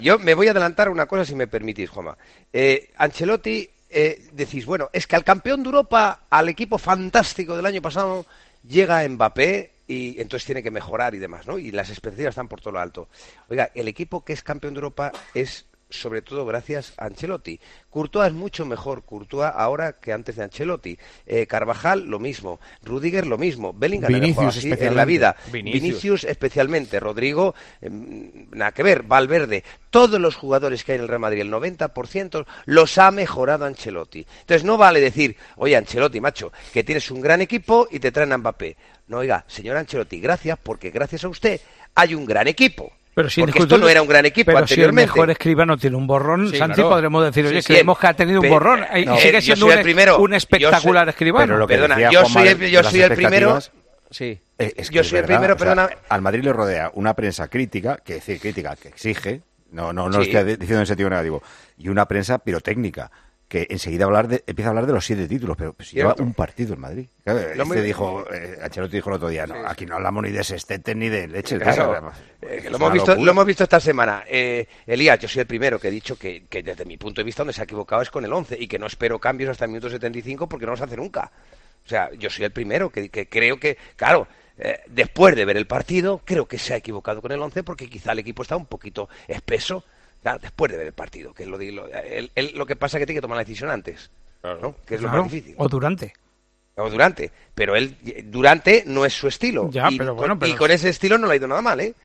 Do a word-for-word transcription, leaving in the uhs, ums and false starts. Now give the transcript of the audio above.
Yo me voy a adelantar una cosa, si me permitís, Juanma. Eh, Ancelotti, eh, decís, bueno, es que al campeón de Europa, al equipo fantástico del año pasado, llega Mbappé y entonces tiene que mejorar y demás, ¿no? Y las expectativas están por todo lo alto. Oiga, el equipo que es campeón de Europa es sobre todo gracias a Ancelotti. Courtois es mucho mejor Courtois ahora que antes de Ancelotti. Eh, Carvajal lo mismo, Rudiger lo mismo, Bellingham era jugado Vinicius así en la especialmente. vida, Vinicius. Vinicius especialmente, Rodrigo, eh, nada que ver, Valverde, todos los jugadores que hay en el Real Madrid, el noventa por ciento los ha mejorado Ancelotti. Entonces no vale decir, oye Ancelotti, macho, que tienes un gran equipo y te traen a Mbappé. No, oiga, señor Ancelotti, gracias, porque gracias a usted hay un gran equipo. Pero si Porque esto no era un gran equipo pero anteriormente. si el mejor escribano tiene un borrón, Sí, Santi, claro. podremos decir, oye, Sí, creemos sí. que ha tenido un Pe- borrón y no, sigue yo siendo soy un, el primero. un espectacular Yo soy- escribano. Pero lo que Perdona, decía yo Juanma soy el- de yo las soy el primero- expectativas, Sí. eh, es que Yo es soy el verdad, primero, o sea, perdona. al Madrid le rodea una prensa crítica, que decir crítica, que exige, no, no, no Sí. estoy diciendo en sentido negativo, y una prensa pirotécnica, que enseguida hablar de, empieza a hablar de los siete títulos, pero pues, lleva Cierto. un partido el Madrid. Claro, Lo este muy- dijo, eh, Ancelotti dijo el otro día, no, Sí. aquí no hablamos ni de sextete ni de leche. Claro, Eso, eh, es lo, una hemos visto, locura. lo hemos visto esta semana. Eh, Elías, yo soy el primero que he dicho que, que desde mi punto de vista donde se ha equivocado es con el once y que no espero cambios hasta el minuto setenta y cinco porque no los hace nunca. O sea, yo soy el primero que, que creo que, claro, eh, después de ver el partido, creo que se ha equivocado con el once porque quizá el equipo está un poquito espeso. Claro, después de ver el partido, que es lo, de- lo, él- él lo que pasa es que tiene que tomar la decisión antes, ¿no? Que es lo Claro, más difícil. o durante. O durante, pero él durante no es su estilo. Ya, y, pero con, bueno, pero- y con ese estilo no le ha ido nada mal, ¿eh?